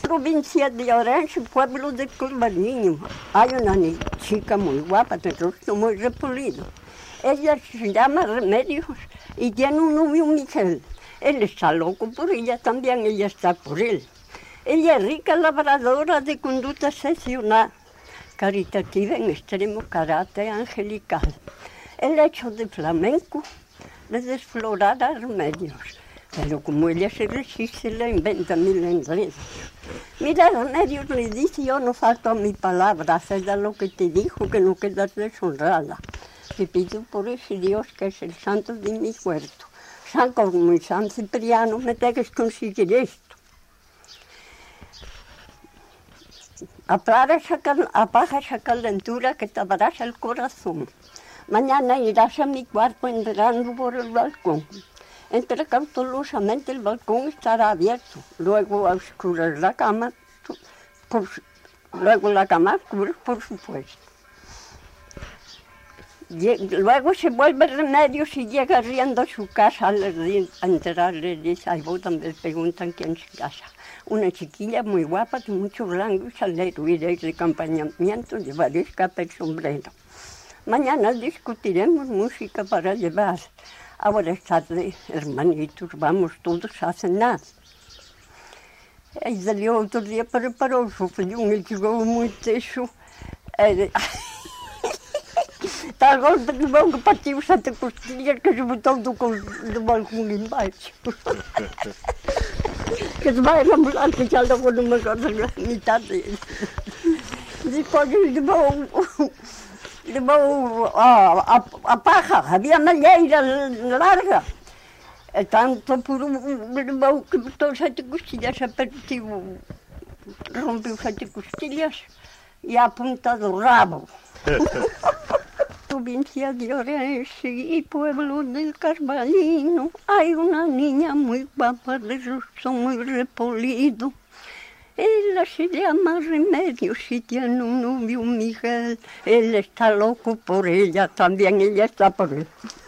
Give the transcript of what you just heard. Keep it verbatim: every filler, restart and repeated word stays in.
provincia de Orense, pueblo de Curvaliño. Hay una ni- chica muy guapa, de rostro muy repolido. Ella se llama Remedios y tiene un novio Miguel. Él está loco por ella también, ella está por él. Ella es rica labradora de conducta excepcional, caritativa en extremo carácter angelical. El hecho de flamenco le desflorará Remedios. Pero como ella se resiste, le inventa mil enredos. Mira, Remedios le dice, yo no falto a mi palabra, haz lo que te dijo, que no quedas deshonrada. Te pido por ese Dios que es el santo de mi huerto. San como y San Cipriano, me dejes conseguir esto. Apaga esa, cal- apaga esa calentura que te abraza el corazón. Mañana irás a mi cuarto entrando por el balcón. Entra cautelosamente, el balcón estará abierto. Luego a oscuras la cama, tu- por su- luego la cama oscura, por supuesto. Lle- Luego se vuelve Remedios y llega riendo a su casa. Al ri- a entrar le dice, ay, vos también preguntan quién es casa. Una chiquilla muy guapa, de mucho blanco y salero, iréis de acompañamiento, llevaréis capa y sombrero. Mañana discutiremos música para llevar. Ahora es tarde, hermanitos, vamos todos a cenar. Ella el otro día preparó su fillón y llegó muy teso. Eh, Tal golpe de mão que partiu sete costilhas que se botou do, col- do balcão embaixo. Que se vai namorar que já levou numa coisa na metade. Depois levou, levou a, a, a paja, havia malheira larga. É tanto por um, levou que botou sete costilhas, se partiu, rompeu sete costilhas e a ponta do rabo. Provincia de Orense y pueblo del Carvalino, hay una niña muy guapa, de rostro muy repolido. Ella se llama Remedios y tiene un novio Miguel. Él está loco por ella, también ella está por él.